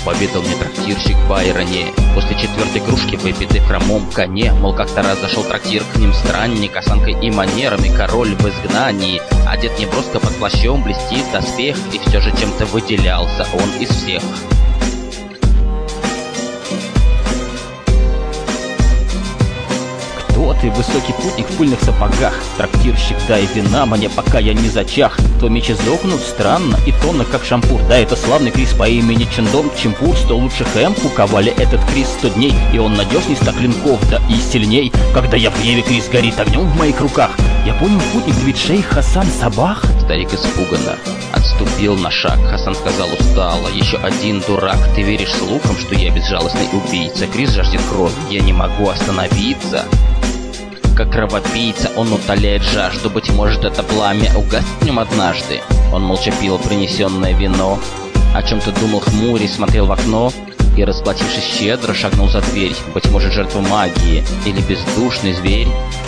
поведал мне трактирщик Байроне. После 4-й кружки, выпитой в хромом коне, мол, как-то раз зашел трактир, к ним странник, осанкой и манерами король в изгнании. Одет неброско под плащом, блестит доспех, и все же чем-то выделялся он из всех. Кто ты, высокий путник в пыльных сапогах? Трактирщик, дай вина мне, пока я не зачах. То мечи сдохнут странно и тонно, как шампур. Да, это славный Крис по имени Чендон Чемпур. 100 лучших куковали этот Крис 100 дней. И он надежней 100 клинков, да и сильней. Когда я в гневе, Крис горит огнем в моих руках. Я понял, путник, ты ведь шейх Хасан Сабах? Старик испуганно отступил на шаг. Хасан сказал устало: еще один дурак. Ты веришь слухам, что я безжалостный убийца? Крис жаждет крови, я не могу остановиться. Как кровопийца он утоляет жажду. Быть может, это пламя угаснет в нем однажды. Он молча пил принесенное вино, о чем-то думал хмурясь, смотрел в окно и, расплатившись щедро, шагнул за дверь. Быть может, жертва магии или бездушный зверь.